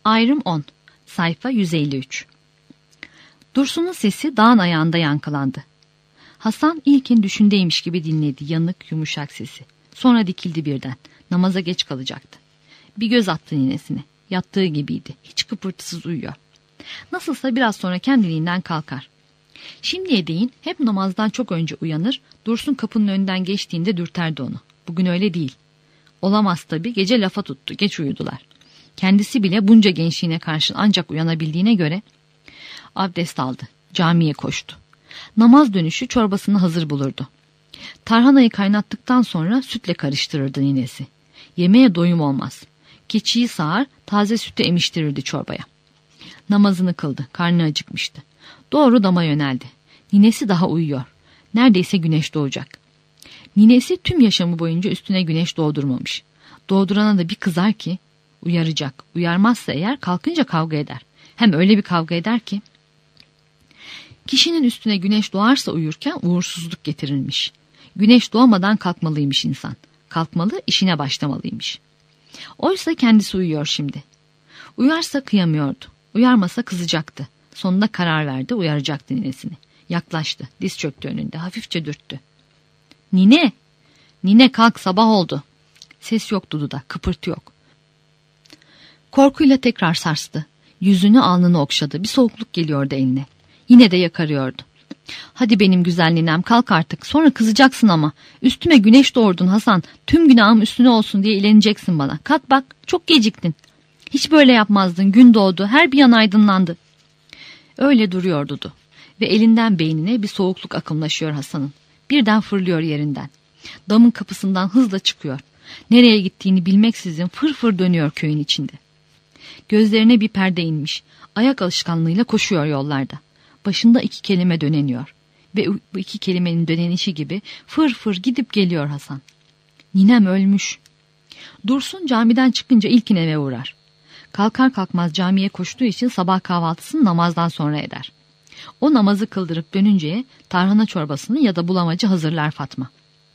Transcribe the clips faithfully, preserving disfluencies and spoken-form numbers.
Ayrım on. Sayfa yüz elli üç. Dursun'un sesi dağın ayağında yankılandı. Hasan ilkin düşündeymiş gibi dinledi yanık yumuşak sesi. Sonra dikildi birden. Namaza geç kalacaktı. Bir göz attı ninesine. Yattığı gibiydi. Hiç kıpırtısız uyuyor. Nasılsa biraz sonra kendiliğinden kalkar. Şimdiye değin hep namazdan çok önce uyanır, Dursun kapının önünden geçtiğinde dürterdi onu. Bugün öyle değil. Olamaz tabii, gece lafa tuttu, geç uyudular. Kendisi bile bunca gençliğine karşın ancak uyanabildiğine göre abdest aldı, camiye koştu. Namaz dönüşü çorbasını hazır bulurdu. Tarhanayı kaynattıktan sonra sütle karıştırırdı ninesi. Yemeğe doyum olmaz. Keçiyi sağar, taze sütü emiştirirdi çorbaya. Namazını kıldı, karnı acıkmıştı. Doğru dama yöneldi. Ninesi daha uyuyor. Neredeyse güneş doğacak. Ninesi tüm yaşamı boyunca üstüne güneş doğdurmamış. Doğdurana da bir kızar ki uyaracak. Uyarmazsa eğer kalkınca kavga eder. Hem öyle bir kavga eder ki. Kişinin üstüne güneş doğarsa uyurken uğursuzluk getirilmiş. Güneş doğmadan kalkmalıymış insan. Kalkmalı, işine başlamalıymış. Oysa kendisi uyuyor şimdi. Uyarsa kıyamıyordu. Uyarmasa kızacaktı. Sonunda karar verdi, uyaracaktı ninesini. Yaklaştı, diz çöktü önünde, hafifçe dürttü. Nine! Nine kalk, sabah oldu. Ses yok Dudu'da, kıpırtı yok. Korkuyla tekrar sarstı. Yüzünü alnını okşadı, bir soğukluk geliyordu eline. Yine de yakarıyordu. Hadi benim güzel ninem, kalk artık, sonra kızacaksın ama. Üstüme güneş doğurdun Hasan, tüm günahım üstüne olsun diye ileneceksin bana. Kalk bak, çok geciktin. Hiç böyle yapmazdın, gün doğdu, her bir yan aydınlandı. Öyle duruyor Dudu ve elinden beynine bir soğukluk akımlaşıyor Hasan'ın. Birden fırlıyor yerinden. Damın kapısından hızla çıkıyor. Nereye gittiğini bilmeksizin fır fır dönüyor köyün içinde. Gözlerine bir perde inmiş. Ayak alışkanlığıyla koşuyor yollarda. Başında iki kelime döneniyor. Ve bu iki kelimenin dönenişi gibi fır fır gidip geliyor Hasan. Ninem ölmüş. Dursun camiden çıkınca ilkin eve uğrar. Kalkar kalkmaz camiye koştuğu için sabah kahvaltısını namazdan sonra eder. O namazı kıldırıp dönünceye tarhana çorbasını ya da bulamacı hazırlar Fatma.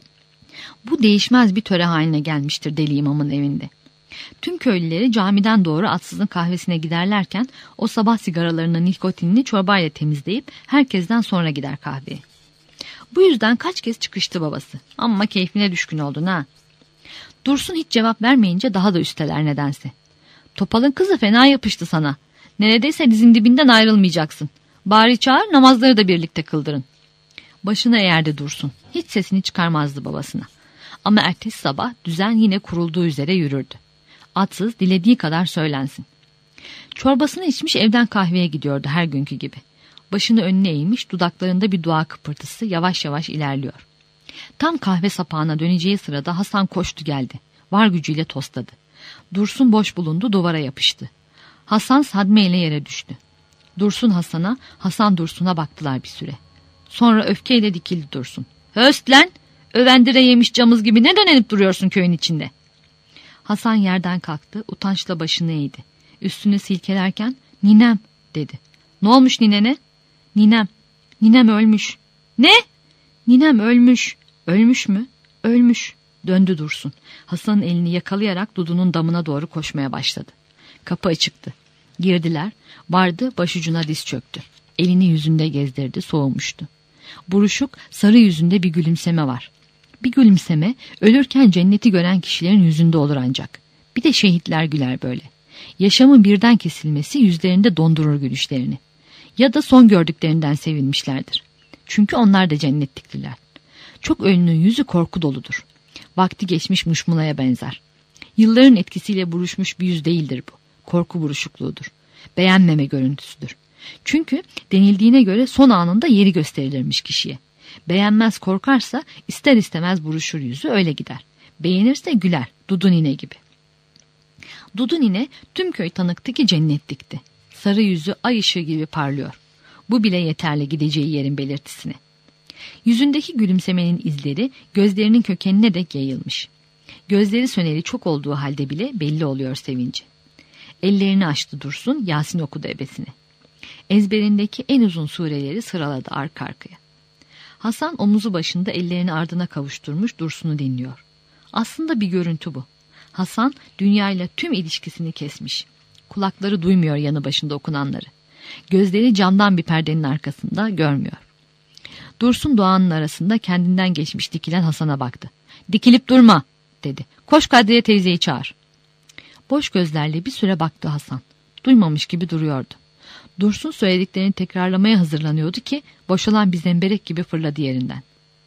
Bu değişmez bir töre haline gelmiştir Deli İmam'ın evinde. Tüm köylüleri camiden doğru atsızın kahvesine giderlerken o sabah sigaralarının nikotinini çorbayla temizleyip herkesten sonra gider kahveye. Bu yüzden kaç kez çıkıştı babası. Amma keyfine düşkün oldun ha. Dursun hiç cevap vermeyince daha da üsteler nedense. Topalın kızı fena yapıştı sana. Neredeyse dizin dibinden ayrılmayacaksın. Bari çağır, namazları da birlikte kıldırın. Başını eğerdi Dursun. Hiç sesini çıkarmazdı babasına. Ama ertesi sabah düzen yine kurulduğu üzere yürürdü. Atsız, dilediği kadar söylensin. Çorbasını içmiş evden kahveye gidiyordu her günkü gibi. Başını önüne eğmiş, dudaklarında bir dua kıpırtısı yavaş yavaş ilerliyor. Tam kahve sapağına döneceği sırada Hasan koştu geldi. Var gücüyle tosladı. Dursun boş bulundu, duvara yapıştı. Hasan sadmeyle yere düştü. Dursun Hasan'a, Hasan Dursun'a baktılar bir süre. Sonra öfkeyle dikildi Dursun. Höst lan! Övendire yemiş camız gibi ne dönenip duruyorsun köyün içinde? Hasan yerden kalktı, utançla başını eğdi. Üstünü silkelerken, ninem dedi. Ne olmuş ninene? Ninem, ninem ölmüş. Ne? Ninem ölmüş. Ölmüş mü? Ölmüş. Döndü Dursun. Hasan'ın elini yakalayarak Dudu'nun damına doğru koşmaya başladı. Kapı açıktı. Girdiler. Vardı, başucuna diz çöktü. Elini yüzünde gezdirdi, soğumuştu. Buruşuk, sarı yüzünde bir gülümseme var. Bir gülümseme, ölürken cenneti gören kişilerin yüzünde olur ancak. Bir de şehitler güler böyle. Yaşamın birden kesilmesi yüzlerinde dondurur gülüşlerini. Ya da son gördüklerinden sevinmişlerdir. Çünkü onlar da cennetliktiler. Çok ölünün yüzü korku doludur. Vakti geçmiş muşmulaya benzer. Yılların etkisiyle buruşmuş bir yüz değildir bu. Korku buruşukluğudur. Beğenmeme görüntüsüdür. Çünkü denildiğine göre son anında yeri gösterilirmiş kişiye. Beğenmez korkarsa ister istemez buruşur yüzü, öyle gider. Beğenirse güler, Dudu nine gibi. Dudu nine tüm köy tanıktı ki cennetlikti. Sarı yüzü ay ışığı gibi parlıyor. Bu bile yeterli gideceği yerin belirtisine. Yüzündeki gülümsemenin izleri gözlerinin kökenine dek yayılmış. Gözleri söneri çok olduğu halde bile belli oluyor sevinci. Ellerini açtı Dursun, Yasin okudu ebesine. Ezberindeki en uzun sureleri sıraladı arka arkaya. Hasan omuzu başında ellerini ardına kavuşturmuş Dursun'u dinliyor. Aslında bir görüntü bu. Hasan dünyayla tüm ilişkisini kesmiş. Kulakları duymuyor yanı başında okunanları. Gözleri camdan bir perdenin arkasında görmüyor. Dursun Doğan'ın arasında kendinden geçmiş dikilen Hasan'a baktı. "Dikilip durma," dedi. "Koş Kadriye teyzeyi çağır." Boş gözlerle bir süre baktı Hasan. Duymamış gibi duruyordu. Dursun söylediklerini tekrarlamaya hazırlanıyordu ki boşalan bir zemberek gibi fırladı yerinden.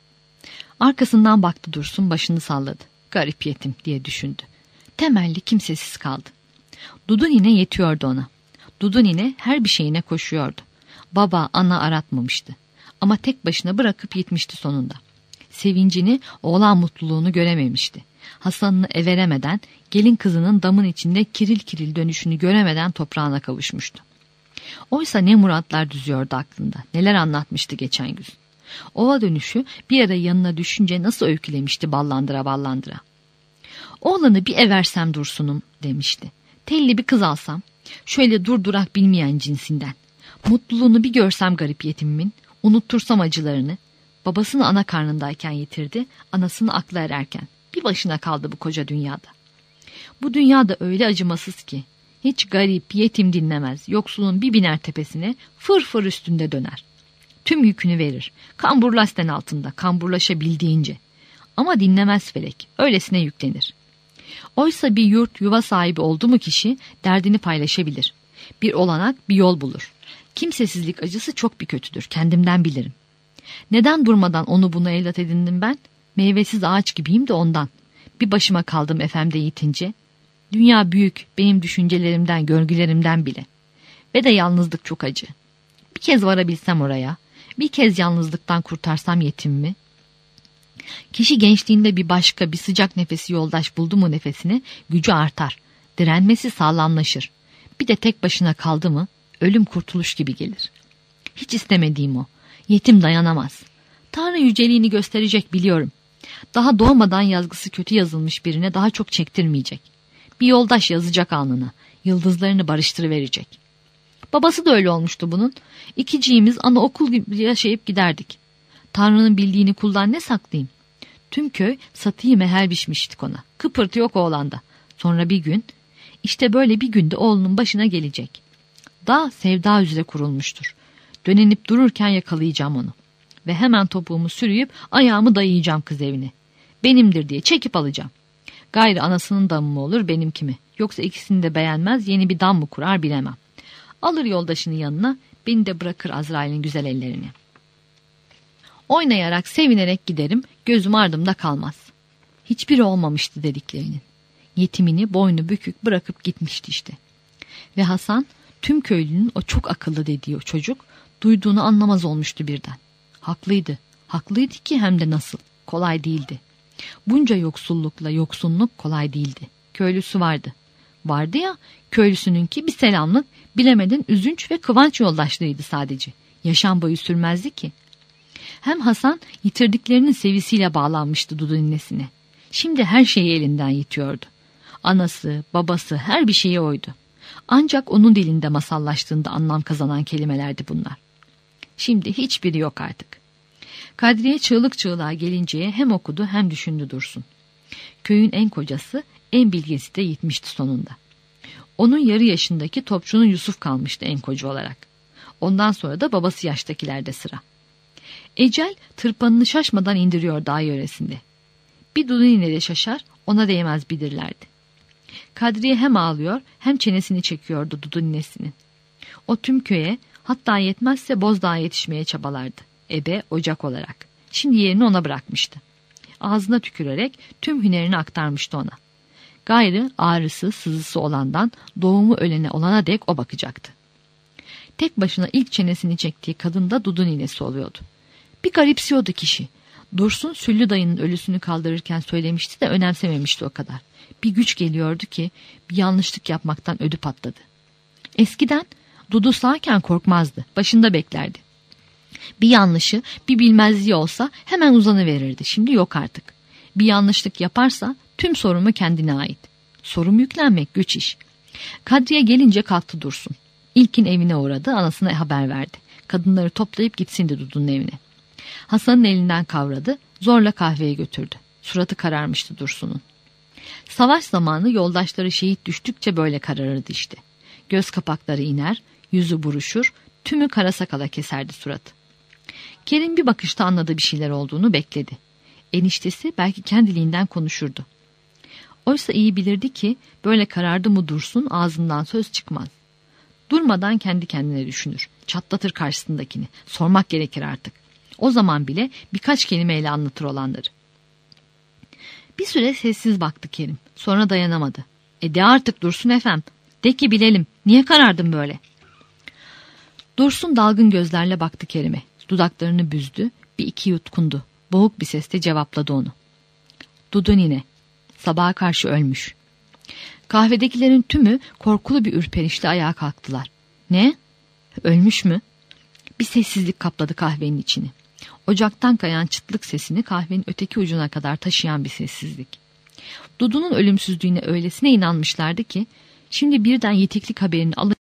Arkasından baktı Dursun, başını salladı. Garip yetim diye düşündü. Temelli kimsesiz kaldı. Dudu nine yetiyordu ona. Dudu nine her bir şeyine koşuyordu. Baba, ana aratmamıştı. Ama tek başına bırakıp gitmişti sonunda. Sevincini, oğlan mutluluğunu görememişti. Hasan'ını everemeden, gelin kızının damın içinde kiril kiril dönüşünü göremeden toprağına kavuşmuştu. Oysa ne muratlar düzüyordu aklında, neler anlatmıştı geçen gün. Ova dönüşü bir ara yanına düşünce nasıl öykülemişti ballandıra ballandıra. "Oğlanı bir eversem Dursun'um," demişti. "Telli bir kız alsam, şöyle durdurak bilmeyen cinsinden. Mutluluğunu bir görsem garip yetimimin, unuttursam acılarını. Babasını ana karnındayken yitirdi, anasını aklı ererken. Bir başına kaldı bu koca dünyada. Bu dünyada öyle acımasız ki, hiç garip, yetim dinlemez, yoksulun bir biner tepesine, fır fır üstünde döner. Tüm yükünü verir, kamburlasten altında, kamburlaşabildiğince. Ama dinlemez felek, öylesine yüklenir. Oysa bir yurt, yuva sahibi oldu mu kişi, derdini paylaşabilir. Bir olanak, bir yol bulur. Kimsesizlik acısı çok bir kötüdür, kendimden bilirim. Neden durmadan onu bunu evlat edindim ben? Meyvesiz ağaç gibiyim de ondan. Bir başıma kaldım efemde yitince. Dünya büyük, benim düşüncelerimden, görgülerimden bile. Ve de yalnızlık çok acı. Bir kez varabilsem oraya, bir kez yalnızlıktan kurtarsam yetimimi. Kişi gençliğinde bir başka, bir sıcak nefesi yoldaş buldu mu nefesine, gücü artar. Direnmesi sağlamlaşır. Bir de tek başına kaldı mı, ölüm kurtuluş gibi gelir. Hiç istemediğim o. Yetim dayanamaz. Tanrı yüceliğini gösterecek biliyorum. Daha doğmadan yazgısı kötü yazılmış birine daha çok çektirmeyecek. Bir yoldaş yazacak alnına. Yıldızlarını barıştırıverecek. Babası da öyle olmuştu bunun. İkiciğimiz anaokul gibi yaşayıp giderdik. Tanrı'nın bildiğini kuldan ne saklayayım? Tüm köy satıyı mehel biçmiştik ona. Kıpırtı yok oğlanda. Sonra bir gün, işte böyle bir günde oğlunun başına gelecek. Dağ sevda üzere kurulmuştur. Dönenip dururken yakalayacağım onu. Ve hemen topuğumu sürüyüp ayağımı dayayacağım kız evine. Benimdir diye çekip alacağım. Gayrı anasının damı mı olur benimki mi? Yoksa ikisini de beğenmez, yeni bir dam mı kurar bilemem. Alır yoldaşını yanına, beni de bırakır Azrail'in güzel ellerine. Oynayarak, sevinerek giderim, gözüm ardımda kalmaz. Hiçbiri olmamıştı dediklerinin. Yetimini boynu bükük bırakıp gitmişti işte. Ve Hasan, tüm köylünün o çok akıllı dediği o çocuk, duyduğunu anlamaz olmuştu birden. Haklıydı, haklıydı ki hem de nasıl, kolay değildi. Bunca yoksullukla yoksunluk kolay değildi. Köylüsü vardı. Vardı ya, köylüsününki bir selamlık, bilemedin üzünç ve kıvanç yoldaşlığıydı sadece. Yaşam boyu sürmezdi ki. Hem Hasan yitirdiklerinin sevisiyle bağlanmıştı Dudu ninnesine. Şimdi her şeyi elinden yitiyordu. Anası, babası, her bir şeyi oydu. Ancak onun dilinde masallaştığında anlam kazanan kelimelerdi bunlar. Şimdi hiçbiri yok artık. Kadriye çığlık çığlığa gelinceye hem okudu hem düşündü Dursun. Köyün en kocası, en bilgisi de yitmişti sonunda. Onun yarı yaşındaki topçunun Yusuf kalmıştı en koca olarak. Ondan sonra da babası yaştakilerde sıra. Ecel tırpanını şaşmadan indiriyor dağ yöresinde. Bir Dudu nine de şaşar, ona değmez bilirlerdi. Kadriye hem ağlıyor hem çenesini çekiyordu Dudu ninesinin. O tüm köye, hatta yetmezse Bozdağ'a yetişmeye çabalardı. Ebe, ocak olarak. Şimdi yerini ona bırakmıştı. Ağzına tükürerek tüm hünerini aktarmıştı ona. Gayrı ağrısı, sızısı olandan doğumu ölene olana dek o bakacaktı. Tek başına ilk çenesini çektiği kadın da Dudu ninesi oluyordu. Bir garipsiyordu kişi. Dursun Süllü dayının ölüsünü kaldırırken söylemişti de önemsememişti o kadar. Bir güç geliyordu ki bir yanlışlık yapmaktan ödü patladı. Eskiden Dudu sağken korkmazdı, başında beklerdi. Bir yanlışı, bir bilmezliği olsa hemen uzanıverirdi. Şimdi yok artık. Bir yanlışlık yaparsa tüm sorumlu kendine ait. Sorum yüklenmek güç iş. Kadriye gelince kalktı Dursun. İlkin evine uğradı, anasına haber verdi. Kadınları toplayıp gitsindi Dudu'nun evine. Hasan'ın elinden kavradı, zorla kahveye götürdü. Suratı kararmıştı Dursun'un. Savaş zamanı yoldaşları şehit düştükçe böyle kararırdı işte. Göz kapakları iner, yüzü buruşur, tümü kara sakala keserdi suratı. Kerim bir bakışta anladı bir şeyler olduğunu, bekledi. Eniştesi belki kendiliğinden konuşurdu. Oysa iyi bilirdi ki böyle karardı mı Dursun ağzından söz çıkmaz. Durmadan kendi kendine düşünür, çatlatır karşısındakini, sormak gerekir artık. O zaman bile birkaç kelimeyle anlatır olanları. Bir süre sessiz baktı Kerim, sonra dayanamadı. E de artık Dursun efem, de ki bilelim, niye karardın böyle? Dursun dalgın gözlerle baktı Kerim'e, dudaklarını büzdü, bir iki yutkundu, boğuk bir sesle cevapladı onu. Dudu nine, sabaha karşı ölmüş. Kahvedekilerin tümü korkulu bir ürperişle ayağa kalktılar. Ne? Ölmüş mü? Bir sessizlik kapladı kahvenin içini. Ocaktan kayan çıtlık sesini kahvenin öteki ucuna kadar taşıyan bir sessizlik. Dudu'nun ölümsüzlüğüne öylesine inanmışlardı ki şimdi birden yitiklik haberini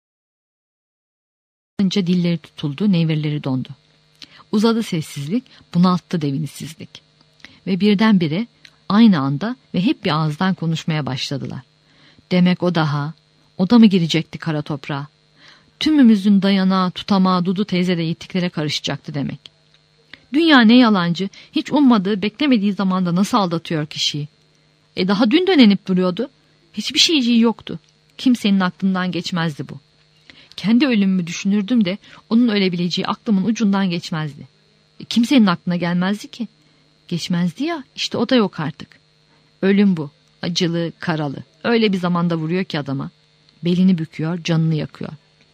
alınca dilleri tutuldu, nevirleri dondu. Uzadı sessizlik, bunalttı devinsizlik. Ve birdenbire aynı anda ve hep bir ağızdan konuşmaya başladılar. Demek o daha, o da mı girecekti kara toprağa? Tümümüzün dayanağı, tutamağı Dudu teyze de yitiklere karışacaktı demek. Dünya ne yalancı, hiç ummadığı, beklemediği zamanda nasıl aldatıyor kişiyi? E daha dün dönenip duruyordu. Hiçbir şeyciği yoktu. Kimsenin aklından geçmezdi bu. Kendi ölümümü düşünürdüm de onun ölebileceği aklımın ucundan geçmezdi. E kimsenin aklına gelmezdi ki. Geçmezdi ya, işte o da yok artık. Ölüm bu, acılı, karalı. Öyle bir zamanda vuruyor ki adama. Belini büküyor, canını yakıyor.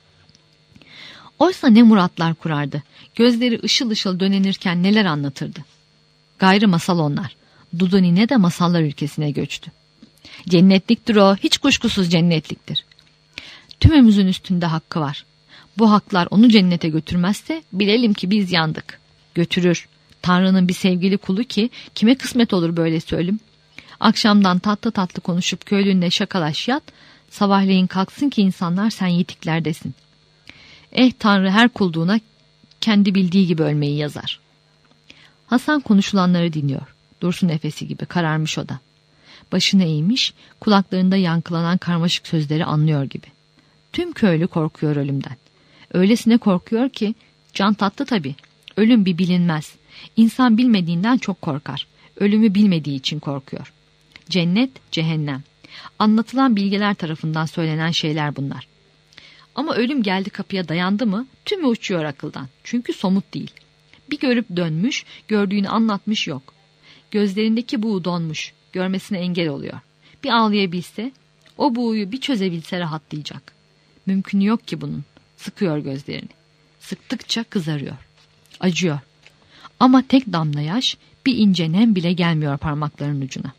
Oysa ne muratlar kurardı. Gözleri ışıl ışıl dönenirken neler anlatırdı. Gayrı masal onlar. Dudu nine de masallar ülkesine göçtü. Cennetliktir o, hiç kuşkusuz cennetliktir. Tümümüzün üstünde hakkı var. Bu haklar onu cennete götürmezse bilelim ki biz yandık. Götürür. Tanrı'nın bir sevgili kulu ki kime kısmet olur böylesi ölüm. Akşamdan tatlı tatlı konuşup köylünle şakalaş yat, sabahleyin kalksın ki insanlar sen yitiklerdesin. Eh Tanrı her kulduğuna kendi bildiği gibi ölmeyi yazar. Hasan konuşulanları dinliyor. Dursun nefesi gibi kararmış o da. Başını eğmiş, kulaklarında yankılanan karmaşık sözleri anlıyor gibi. Tüm köylü korkuyor ölümden. Öylesine korkuyor ki can tatlı tabii. Ölüm bir bilinmez. İnsan bilmediğinden çok korkar. Ölümü bilmediği için korkuyor. Cennet, cehennem. Anlatılan bilgeler tarafından söylenen şeyler bunlar. Ama ölüm geldi kapıya dayandı mı tümü uçuyor akıldan. Çünkü somut değil. Bir görüp dönmüş, gördüğünü anlatmış yok. Gözlerindeki buğu donmuş, görmesine engel oluyor. Bir ağlayabilse, o buğuyu bir çözebilse rahatlayacak. Mümkünü yok ki bunun. Sıkıyor gözlerini. Sıktıkça kızarıyor. Acıyor. Ama tek damla yaş, bir ince nem bile gelmiyor parmaklarının ucuna.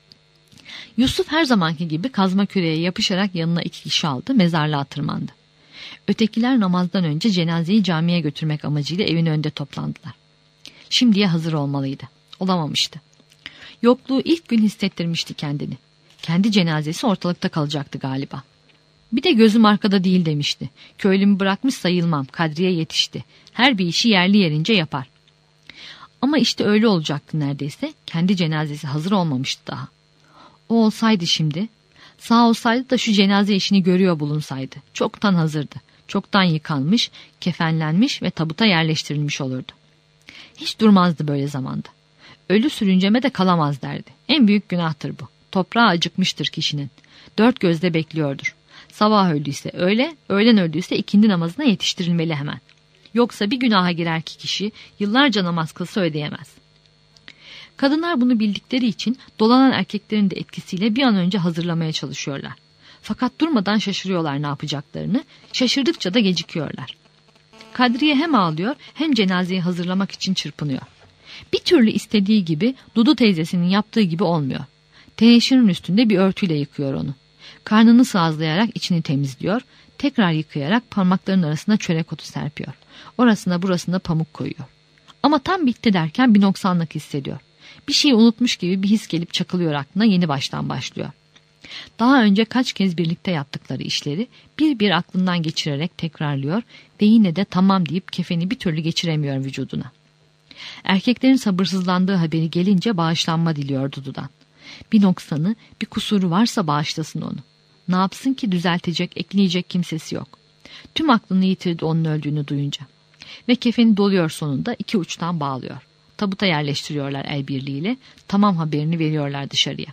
Yusuf her zamanki gibi kazma küreğe yapışarak yanına iki kişi aldı, mezarlığa tırmandı. Ötekiler namazdan önce cenazeyi camiye götürmek amacıyla evin önünde toplandılar. Şimdiye hazır olmalıydı. Olamamıştı. Yokluğu ilk gün hissettirmişti kendini. Kendi cenazesi ortalıkta kalacaktı galiba. Bir de gözüm arkada değil demişti. Köylümü bırakmış sayılmam, Kadriye yetişti. Her bir işi yerli yerince yapar. Ama işte öyle olacaktı neredeyse. Kendi cenazesi hazır olmamıştı daha. O olsaydı şimdi, sağ olsaydı da şu cenaze işini görüyor bulunsaydı. Çoktan hazırdı. Çoktan yıkanmış, kefenlenmiş ve tabuta yerleştirilmiş olurdu. Hiç durmazdı böyle zamanda. Ölü sürünceme de kalamaz derdi. En büyük günahtır bu. Toprağa acıkmıştır kişinin. Dört gözle bekliyordur. Sabah öldüyse öğle, öğlen öldüyse ikindi namazına yetiştirilmeli hemen. Yoksa bir günaha girer ki kişi yıllarca namaz kılsa ödeyemez. Kadınlar bunu bildikleri için dolanan erkeklerin de etkisiyle bir an önce hazırlamaya çalışıyorlar. Fakat durmadan şaşırıyorlar ne yapacaklarını, şaşırdıkça da gecikiyorlar. Kadriye hem ağlıyor hem cenazeyi hazırlamak için çırpınıyor. Bir türlü istediği gibi, Dudu teyzesinin yaptığı gibi olmuyor. Teneşirin üstünde bir örtüyle yıkıyor onu. Karnını sağızlayarak içini temizliyor, tekrar yıkayarak parmaklarının arasına çörek otu serpiyor. Orasına burasına pamuk koyuyor. Ama tam bitti derken bir noksanlık hissediyor. Bir şeyi unutmuş gibi bir his gelip çakılıyor aklına, yeni baştan başlıyor. Daha önce kaç kez birlikte yaptıkları işleri bir bir aklından geçirerek tekrarlıyor ve yine de tamam deyip kefeni bir türlü geçiremiyor vücuduna. Erkeklerin sabırsızlandığı haberi gelince bağışlanma diliyor Dudu'dan. Bir noksanı, bir kusuru varsa bağışlasın onu. Ne yapsın ki, düzeltecek, ekleyecek kimsesi yok. Tüm aklını yitirdi onun öldüğünü duyunca. Ve kefeni doluyor sonunda, iki uçtan bağlıyor. Tabuta yerleştiriyorlar el birliğiyle, tamam haberini veriyorlar dışarıya.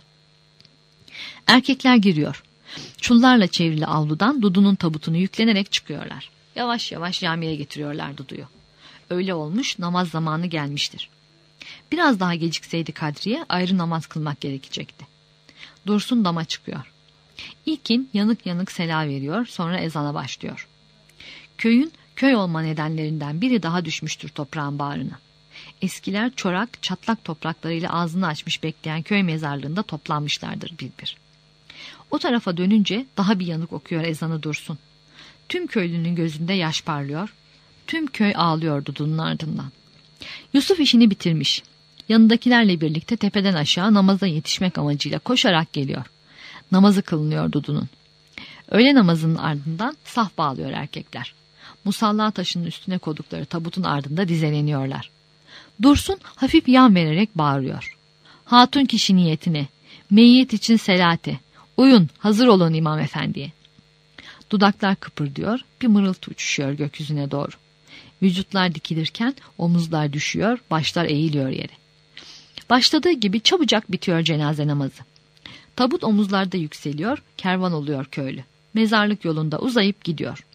Erkekler giriyor. Çullarla çevrili avludan Dudu'nun tabutunu yüklenerek çıkıyorlar. Yavaş yavaş camiye getiriyorlar Dudu'yu. Öyle olmuş, namaz zamanı gelmiştir. Biraz daha gecikseydi Kadriye ayrı namaz kılmak gerekecekti. Dursun dama çıkıyor. İlkin yanık yanık sela veriyor, sonra ezana başlıyor. Köyün köy olma nedenlerinden biri daha düşmüştür toprağın bağrına. Eskiler çorak, çatlak topraklarıyla ağzını açmış bekleyen köy mezarlığında toplanmışlardır bir bir. O tarafa dönünce daha bir yanık okuyor ezanı Dursun. Tüm köylünün gözünde yaş parlıyor. Tüm köy ağlıyor Dudu'nun ardından. Yusuf işini bitirmiş. Yanındakilerle birlikte tepeden aşağı namaza yetişmek amacıyla koşarak geliyor. Namazı kılınıyor Dudu'nun. Öğle namazının ardından saf bağlıyor erkekler. Musalla taşının üstüne koydukları tabutun ardında dizeleniyorlar. Dursun hafif yan vererek bağırıyor. Hatun kişi niyetine, meyyit için selate, uyun, hazır olun İmam Efendi'ye. Dudaklar kıpırdıyor, bir mırıltı uçuşuyor gökyüzüne doğru. Vücutlar dikilirken omuzlar düşüyor, başlar eğiliyor yere. Başladığı gibi çabucak bitiyor cenaze namazı. Tabut omuzlarda yükseliyor, kervan oluyor köylü. Mezarlık yolunda uzayıp gidiyor.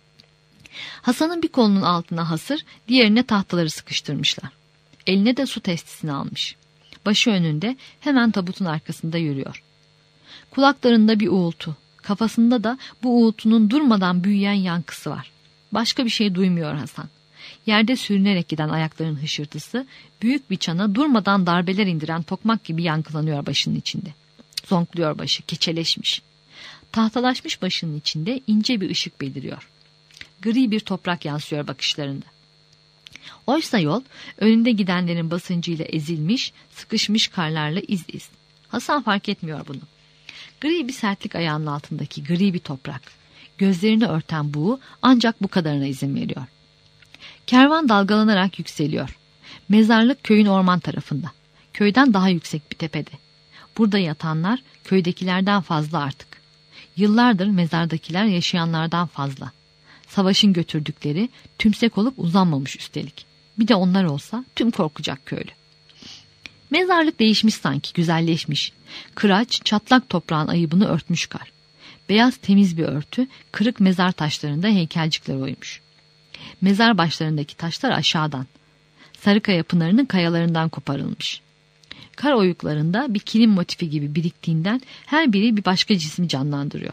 Hasan'ın bir kolunun altına hasır, diğerine tahtaları sıkıştırmışlar. Eline de su testisini almış. Başı önünde, hemen tabutun arkasında yürüyor. Kulaklarında bir uğultu, kafasında da bu uğultunun durmadan büyüyen yankısı var. Başka bir şey duymuyor Hasan. Yerde sürünerek giden ayakların hışırtısı, büyük bir çana durmadan darbeler indiren tokmak gibi yankılanıyor başının içinde. Zonkluyor başı, keçeleşmiş. Tahtalaşmış başının içinde ince bir ışık beliriyor. Gri bir toprak yansıyor bakışlarında. Oysa yol, önünde gidenlerin basıncıyla ezilmiş, sıkışmış karlarla iz iz. Hasan fark etmiyor bunu. Gri bir sertlik ayağının altındaki gri bir toprak. Gözlerini örten buğu ancak bu kadarına izin veriyor. Kervan dalgalanarak yükseliyor. Mezarlık köyün orman tarafında. Köyden daha yüksek bir tepede. Burada yatanlar köydekilerden fazla artık. Yıllardır mezardakiler yaşayanlardan fazla. Savaşın götürdükleri tümsek olup uzanmamış üstelik. Bir de onlar olsa tüm korkacak köylü. Mezarlık değişmiş sanki, güzelleşmiş. Kıraç, çatlak toprağın ayıbını örtmüş kar. Beyaz temiz bir örtü, kırık mezar taşlarında heykelcikler oymuş. Mezar başlarındaki taşlar aşağıdan. Sarıkaya pınarının kayalarından koparılmış. Kar oyuklarında bir kilim motifi gibi biriktiğinden her biri bir başka cismi canlandırıyor.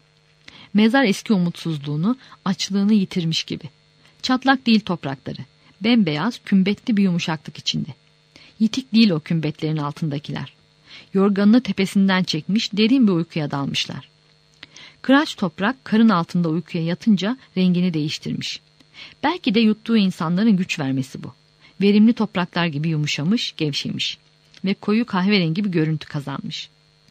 Mezar eski umutsuzluğunu, açlığını yitirmiş gibi. Çatlak değil toprakları. Bembeyaz, kümbetli bir yumuşaklık içinde. Yitik değil o kümbetlerin altındakiler. Yorganını tepesinden çekmiş, derin bir uykuya dalmışlar. Kıraç toprak karın altında uykuya yatınca rengini değiştirmiş. Belki de yuttuğu insanların güç vermesi bu. Verimli topraklar gibi yumuşamış, gevşemiş ve koyu kahverengi bir görüntü kazanmış.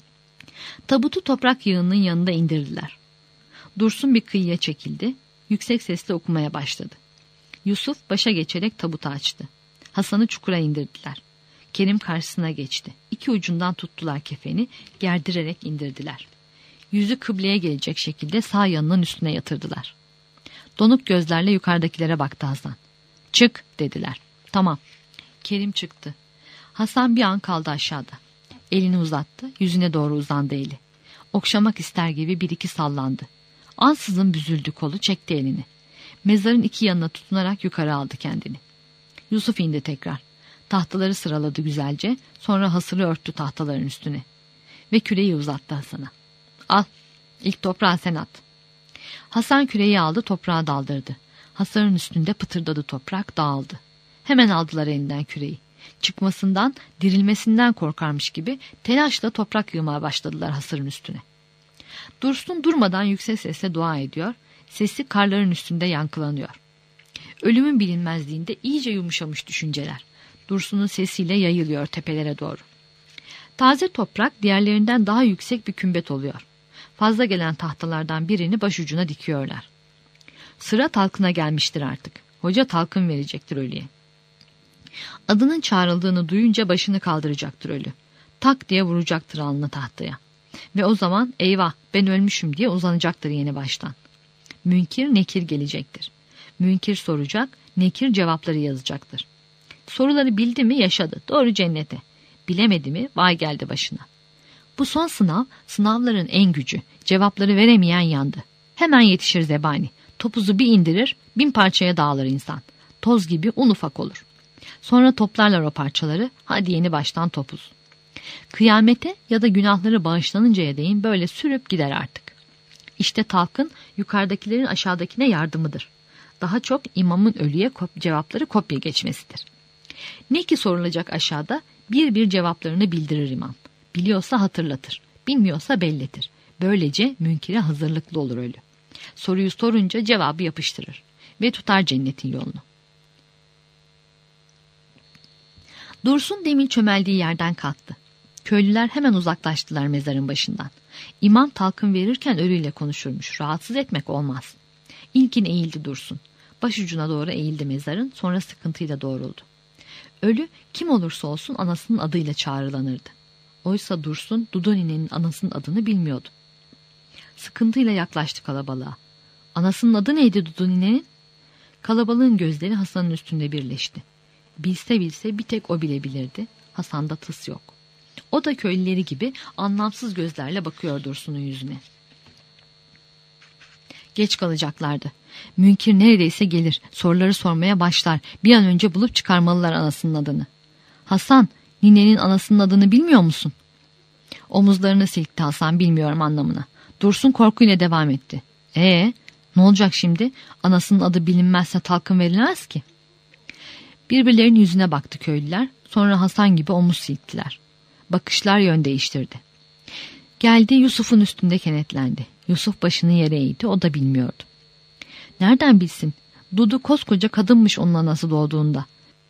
Tabutu toprak yığınının yanında indirdiler. Dursun bir kıyıya çekildi, yüksek sesle okumaya başladı. Yusuf başa geçerek tabutu açtı. Hasan'ı çukura indirdiler. Kerim karşısına geçti. İki ucundan tuttular kefeni, gerdirerek indirdiler. Yüzü kıbleye gelecek şekilde sağ yanının üstüne yatırdılar. Donuk gözlerle yukarıdakilere baktı Hasan. "Çık," dediler. "Tamam." Kerim çıktı. Hasan bir an kaldı aşağıda. Elini uzattı, yüzüne doğru uzandı eli. Okşamak ister gibi bir iki sallandı. Ansızın büzüldü kolu, çekti elini. Mezarın iki yanına tutunarak yukarı aldı kendini. Yusuf indi tekrar. Tahtaları sıraladı güzelce, sonra hasırı örttü tahtaların üstüne. Ve küreği uzattı Hasan'a. "Al, ilk toprağı sen at." Hasan küreği aldı, toprağa daldırdı. Hasarın üstünde pıtırdadı toprak, dağıldı. Hemen aldılar elinden küreği. Çıkmasından, dirilmesinden korkarmış gibi telaşla toprak yığmaya başladılar hasırın üstüne. Dursun durmadan yüksek sesle dua ediyor, sesi karların üstünde yankılanıyor. Ölümün bilinmezliğinde iyice yumuşamış düşünceler. Dursun'un sesiyle yayılıyor tepelere doğru. Taze toprak diğerlerinden daha yüksek bir kümbet oluyor. Fazla gelen tahtalardan birini başucuna dikiyorlar. Sıra talkına gelmiştir artık. Hoca talkın verecektir ölüye. Adının çağrıldığını duyunca başını kaldıracaktır ölü. Tak diye vuracaktır alnını tahtaya. Ve o zaman eyvah ben ölmüşüm diye uzanacaktır yeni baştan. Münkir Nekir gelecektir. Münkir soracak, Nekir cevapları yazacaktır. Soruları bildi mi yaşadı, doğru cennete. Bilemedi mi vay geldi başına. Bu son sınav, sınavların en gücü. Cevapları veremeyen yandı. Hemen yetişir zebani. Topuzu bir indirir, bin parçaya dağılır insan. Toz gibi un ufak olur. Sonra toplarlar o parçaları, hadi yeni baştan topuz. Kıyamete ya da günahları bağışlanıncaya değin böyle sürüp gider artık. İşte talkın yukarıdakilerin aşağıdakine yardımıdır. Daha çok imamın ölüye kop- cevapları kopya geçmesidir. Ne ki sorulacak aşağıda bir bir cevaplarını bildirir imam. Biliyorsa hatırlatır, bilmiyorsa belletir. Böylece münkire hazırlıklı olur ölü. Soruyu sorunca cevabı yapıştırır ve tutar cennetin yolunu. Dursun demin çömeldiği yerden kalktı. Köylüler hemen uzaklaştılar mezarın başından. İmam talkın verirken ölüyle konuşurmuş. Rahatsız etmek olmaz. İlkin eğildi Dursun. Başucuna doğru eğildi mezarın, sonra sıkıntıyla doğruldu. Ölü kim olursa olsun anasının adıyla çağrılanırdı. Oysa Dursun Dudu ninenin anasının adını bilmiyordu. Sıkıntıyla yaklaştı kalabalığa. Anasının adı neydi Dudu ninenin? Kalabalığın gözleri Hasan'ın üstünde birleşti. Bilse bilse bir tek o bilebilirdi. Hasan'da tıs yok. O da köylüleri gibi anlamsız gözlerle bakıyor Dursun'un yüzüne. Geç kalacaklardı. Münkir neredeyse gelir. Soruları sormaya başlar. Bir an önce bulup çıkarmalılar anasının adını. Hasan, ninenin anasının adını bilmiyor musun? Omuzlarını silkti Hasan, bilmiyorum anlamına. Dursun korkuyla devam etti. Ee, ne olacak şimdi? Anasının adı bilinmezse talkın verilmez ki. Birbirlerinin yüzüne baktı köylüler. Sonra Hasan gibi omuz silktiler. Bakışlar yön değiştirdi. Geldi Yusuf'un üstünde kenetlendi. Yusuf başını yere eğdi, o da bilmiyordu. Nereden bilsin? Dudu koskoca kadınmış onun anası doğduğunda.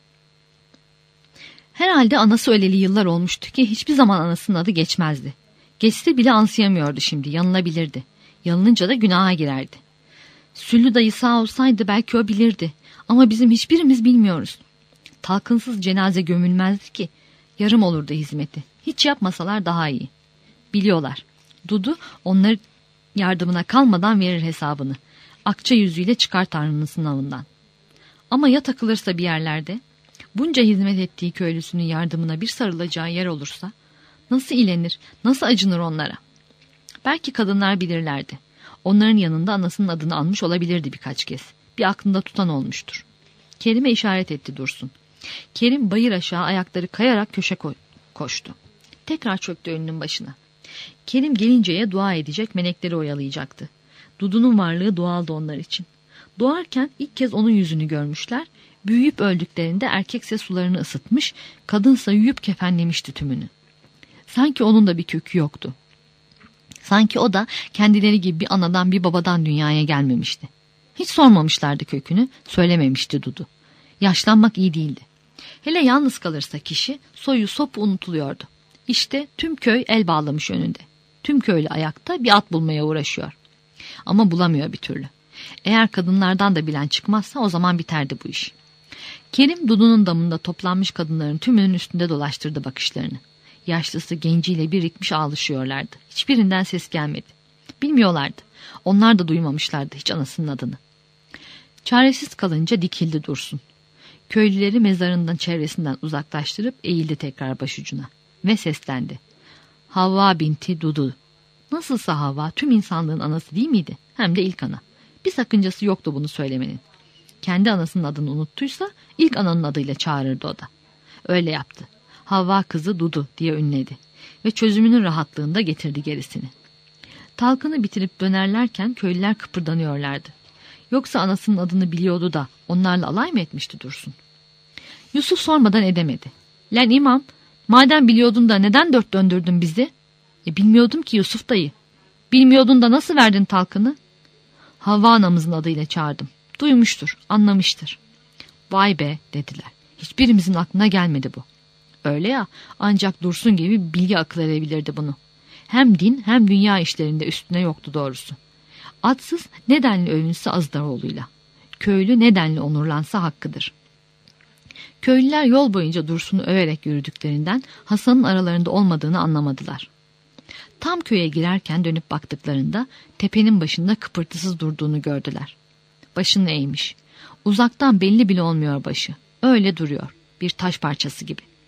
Herhalde anası öleli yıllar olmuştu ki hiçbir zaman anasının adı geçmezdi. Geçse bile ansayamıyordu şimdi, yanılabilirdi. Yanılınca da günaha girerdi. Süllü dayı sağ olsaydı belki o bilirdi. Ama bizim hiçbirimiz bilmiyoruz. Talkınsız cenaze gömülmezdi ki. Yarım olurdu hizmeti. Hiç yapmasalar daha iyi. Biliyorlar. Dudu onları yardımına kalmadan verir hesabını. Akça yüzüyle çıkar Tanrı'nın sınavından. Ama ya takılırsa bir yerlerde? Bunca hizmet ettiği köylüsünün yardımına bir sarılacağı yer olursa? Nasıl ilenir, nasıl acınır onlara? Belki kadınlar bilirlerdi. Onların yanında anasının adını almış olabilirdi birkaç kez. Bir aklında tutan olmuştur. Kerim'e işaret etti Dursun. Kerim bayır aşağı ayakları kayarak köşe ko- koştu. Tekrar çöktü önünün başına. Kerim gelinceye dua edecek, melekleri oyalayacaktı. Dudu'nun varlığı doğaldı onlar için. Doğarken ilk kez onun yüzünü görmüşler, büyüyüp öldüklerinde erkekse sularını ısıtmış, kadınsa yuyup kefenlemişti tümünü. Sanki onun da bir kökü yoktu. Sanki o da kendileri gibi bir anadan bir babadan dünyaya gelmemişti. Hiç sormamışlardı kökünü, söylememişti Dudu. Yaşlanmak iyi değildi. Hele yalnız kalırsa kişi soyu sopu unutuluyordu. İşte tüm köy el bağlamış önünde. Tüm köylü ayakta bir at bulmaya uğraşıyor. Ama bulamıyor bir türlü. Eğer kadınlardan da bilen çıkmazsa o zaman biterdi bu iş. Kerim Dudu'nun damında toplanmış kadınların tümünün üstünde dolaştırdı bakışlarını. Yaşlısı genciyle birikmiş ağlaşıyorlardı. Hiçbirinden ses gelmedi. Bilmiyorlardı. Onlar da duymamışlardı hiç anasının adını. Çaresiz kalınca dikildi Dursun. Köylüleri mezarından çevresinden uzaklaştırıp eğildi tekrar başucuna. Ve seslendi. Havva binti Dudu. Nasılsa Havva tüm insanlığın anası değil miydi? Hem de ilk ana. Bir sakıncası yoktu bunu söylemenin. Kendi anasının adını unuttuysa ilk ananın adıyla çağırırdı o da. Öyle yaptı. Havva kızı Dudu diye ünledi. Ve çözümünün rahatlığında getirdi gerisini. Talkını bitirip dönerlerken köylüler kıpırdanıyorlardı. Yoksa anasının adını biliyordu da onlarla alay mı etmişti Dursun? Yusuf sormadan edemedi. Lan imam, madem biliyordun da neden dört döndürdün bizi? E bilmiyordum ki Yusuf dayı. Bilmiyordun da nasıl verdin talkını? Havva anamızın adıyla çağırdım. Duymuştur, anlamıştır. Vay be dediler. Hiçbirimizin aklına gelmedi bu. Öyle ya, ancak Dursun gibi bilgi akıl edebilirdi bunu. Hem din hem dünya işlerinde üstüne yoktu doğrusu. Atsız nedenli övünse Azdaroğlu'yla. Köylü nedenli onurlansa hakkıdır. Köylüler yol boyunca Dursun'u överek yürüdüklerinden Hasan'ın aralarında olmadığını anlamadılar. Tam köye girerken dönüp baktıklarında tepenin başında kıpırtısız durduğunu gördüler. Başını eğmiş. Uzaktan belli bile olmuyor başı. Öyle duruyor. Bir taş parçası gibi.